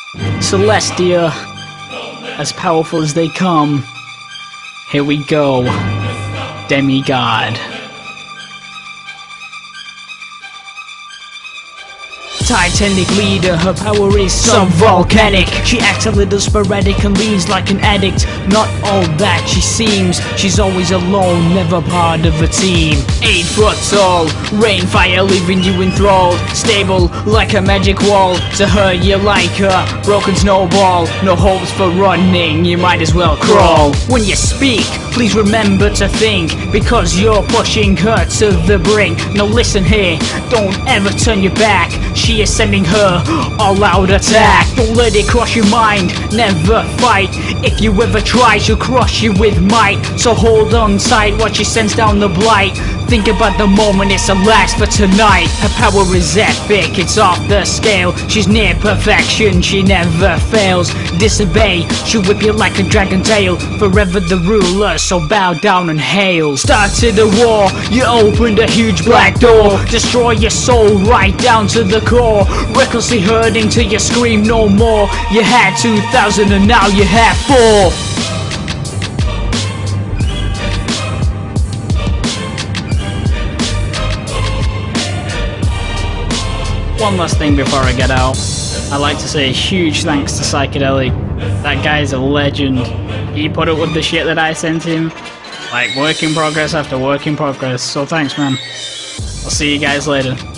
Celestia, as powerful as they come. Here we go. Demigod. Titanic leader, her power is sub-volcanic. She acts a little sporadic and leaves like an addict. Not all that she seems, she's always alone, never part of a team. 8 foot tall, rain fire leaving you enthralled. Stable like a magic wall, to her you like her. Broken snowball, no hopes for running, you might as well crawl. When you speak, please remember to think, because you're pushing her to the brink. Now listen here, don't ever turn your back. She is sending her all-out attack. Don't let it cross your mind, never fight. If you ever try, she'll crush you with might. So hold on tight while she sends down the blight. Think about the moment, it's a last for tonight. Her power is epic, it's off the scale. She's near perfection, she never fails. Disobey, she'll whip you like a dragon tail. Forever the ruler, so bow down and hail. Started a war, you opened a huge black door. Destroy your soul right down to the core. Recklessly hurting till you scream no more. You had 2,000 and now you have 4. One last thing before I get out. I'd like to say a huge thanks to Psychedelic. That guy's a legend. He put up with the shit that I sent him. Like work in progress after work in progress. So thanks, man. I'll see you guys later.